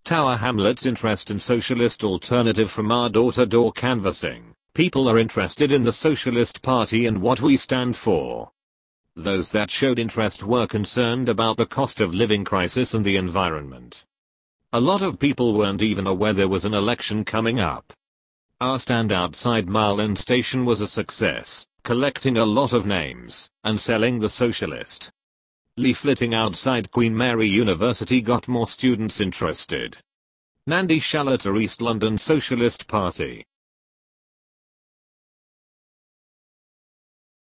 Tower Hamlets interest in socialist alternative from our door-to-door canvassing. People are interested in the Socialist Party and what we stand for. Those that showed interest were concerned about the cost of living crisis and the environment. A lot of people weren't even aware there was an election coming up. Our stand outside Mile End Station was a success, collecting a lot of names and selling the socialist leafleting outside Queen Mary University got more students interested. Nandi Shalata East London Socialist Party.